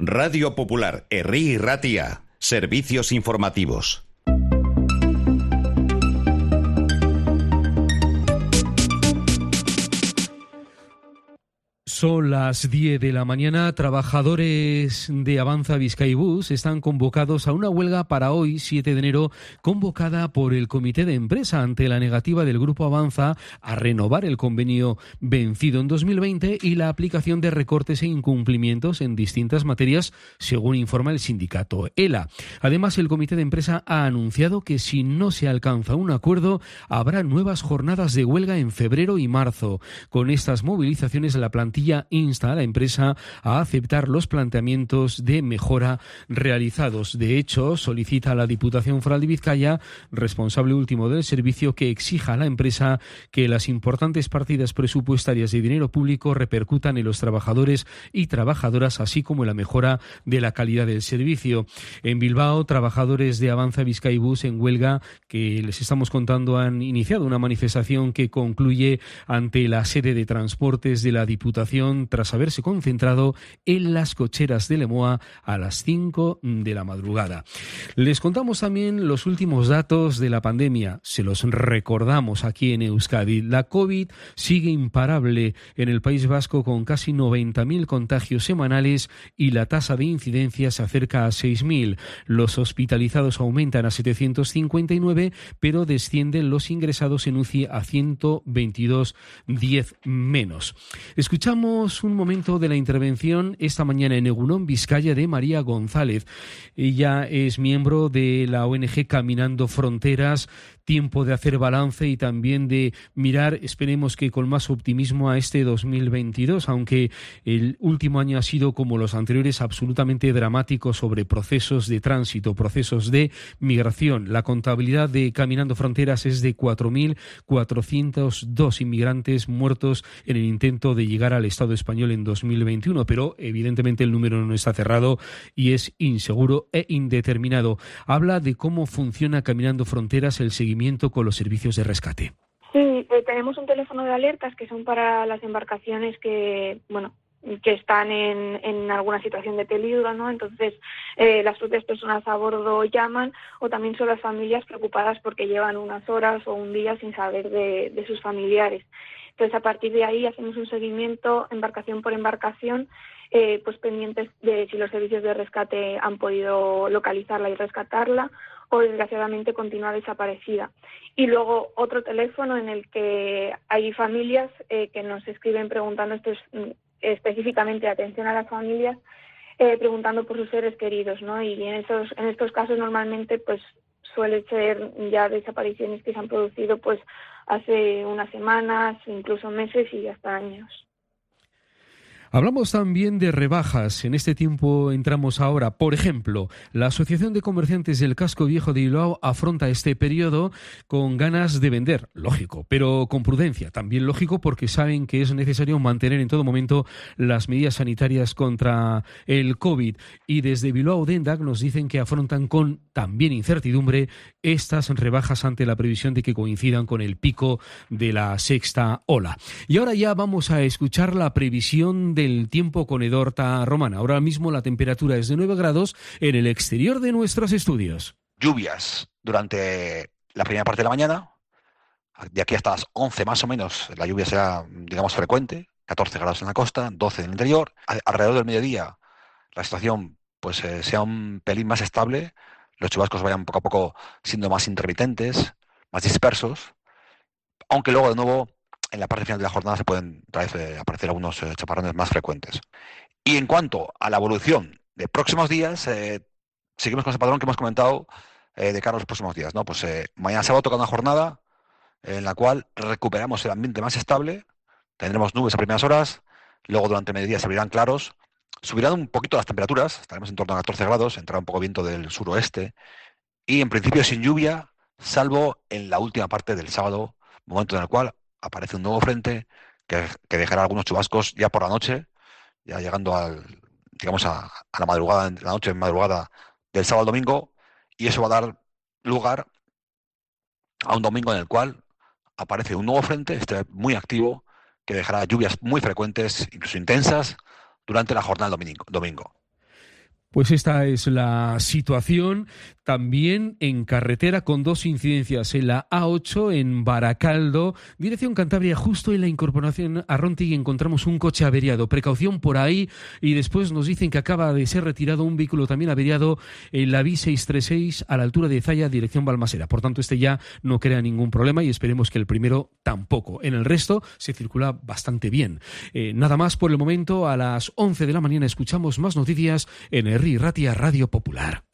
Radio Popular, Herri y Ratia. Servicios informativos. Son las 10 de la mañana. Trabajadores de Avanza Bizkaibus están convocados a una huelga para hoy, 7 de enero, convocada por el Comité de Empresa ante la negativa del Grupo Avanza a renovar el convenio vencido en 2020 y la aplicación de recortes e incumplimientos en distintas materias, según informa el sindicato ELA. Además, el Comité de Empresa ha anunciado que si no se alcanza un acuerdo, habrá nuevas jornadas de huelga en febrero y marzo. Con estas movilizaciones, la plantilla insta a la empresa a aceptar los planteamientos de mejora realizados. De hecho, solicita a la Diputación Foral de Vizcaya, responsable último del servicio, que exija a la empresa que las importantes partidas presupuestarias de dinero público repercutan en los trabajadores y trabajadoras, así como en la mejora de la calidad del servicio. En Bilbao, trabajadores de Avanza Bizkaibus en huelga, que les estamos contando, han iniciado una manifestación que concluye ante la sede de transportes de la Diputación tras haberse concentrado en las cocheras de Lemoa a las 5 de la madrugada. Les contamos también los últimos datos de la pandemia. Se los recordamos aquí en Euskadi. La COVID sigue imparable en el País Vasco con casi 90.000 contagios semanales y la tasa de incidencia se acerca a 6.000. Los hospitalizados aumentan a 759, pero descienden los ingresados en UCI a 122, 10 menos. Escuchamos un momento de la intervención esta mañana en Egunon, Vizcaya, de María González. Ella es miembro de la ONG Caminando Fronteras. Tiempo de hacer balance y también de mirar, esperemos que con más optimismo, a este 2022, aunque el último año ha sido, como los anteriores, absolutamente dramático sobre procesos de tránsito, procesos de migración. La contabilidad de Caminando Fronteras es de 4.402 inmigrantes muertos en el intento de llegar al Estado español en 2021, pero evidentemente el número no está cerrado y es inseguro e indeterminado. Habla de cómo funciona Caminando Fronteras, el seguimiento con los servicios de rescate. Sí, tenemos un teléfono de alertas que son para las embarcaciones que están en alguna situación de peligro, ¿no? Entonces, las propias personas a bordo llaman, o también son las familias preocupadas porque llevan unas horas o un día sin saber de sus familiares. Entonces, a partir de ahí hacemos un seguimiento embarcación por embarcación, pues pendientes de si los servicios de rescate han podido localizarla y rescatarla, o desgraciadamente continúa desaparecida. Y luego otro teléfono en el que hay familias que nos escriben preguntando, específicamente atención a las familias, preguntando por sus seres queridos, ¿no? Y en estos casos normalmente pues suele ser ya desapariciones que se han producido pues hace unas semanas, incluso meses y hasta años. Hablamos también de rebajas. En este tiempo entramos ahora. Por ejemplo, la Asociación de Comerciantes del Casco Viejo de Bilbao afronta este periodo con ganas de vender, lógico, pero con prudencia. También lógico, porque saben que es necesario mantener en todo momento las medidas sanitarias contra el COVID. Y desde Bilbao Dendac nos dicen que afrontan con también incertidumbre estas rebajas ante la previsión de que coincidan con el pico de la sexta ola. Y ahora ya vamos a escuchar la previsión del tiempo con Edorta Romana. Ahora mismo la temperatura es de 9 grados en el exterior de nuestros estudios. Lluvias durante la primera parte de la mañana. De aquí hasta las 11 más o menos la lluvia será, digamos, frecuente. 14 grados en la costa, 12 en el interior. Alrededor del mediodía la situación pues sea un pelín más estable. Los chubascos vayan poco a poco siendo más intermitentes, más dispersos. Aunque luego de nuevo en la parte final de la jornada se pueden otra vez aparecer algunos chaparrones más frecuentes. Y en cuanto a la evolución de próximos días, seguimos con ese patrón que hemos comentado de cara a los próximos días, ¿no? Pues mañana sábado toca una jornada en la cual recuperamos el ambiente más estable, tendremos nubes a primeras horas, luego durante el mediodía se abrirán claros, subirán un poquito las temperaturas, estaremos en torno a 14 grados, entrará un poco viento del suroeste, y en principio sin lluvia, salvo en la última parte del sábado, momento en el cual aparece un nuevo frente que dejará algunos chubascos ya por la noche, ya llegando a la madrugada, la noche madrugada del sábado al domingo, y eso va a dar lugar a un domingo en el cual aparece un nuevo frente, muy activo, que dejará lluvias muy frecuentes, incluso intensas, durante la jornada del domingo. Pues esta es la situación también en carretera, con 2 incidencias en la A8 en Baracaldo, dirección Cantabria. Justo en la incorporación a Rontigui encontramos un coche averiado. Precaución por ahí, y después nos dicen que acaba de ser retirado un vehículo también averiado en la B636 a la altura de Zaya, dirección Balmaseda. Por tanto, este ya no crea ningún problema y esperemos que el primero tampoco. En el resto se circula bastante bien. Nada más por el momento. A las 11 de la mañana escuchamos más noticias en Herri Ratia Radio Popular.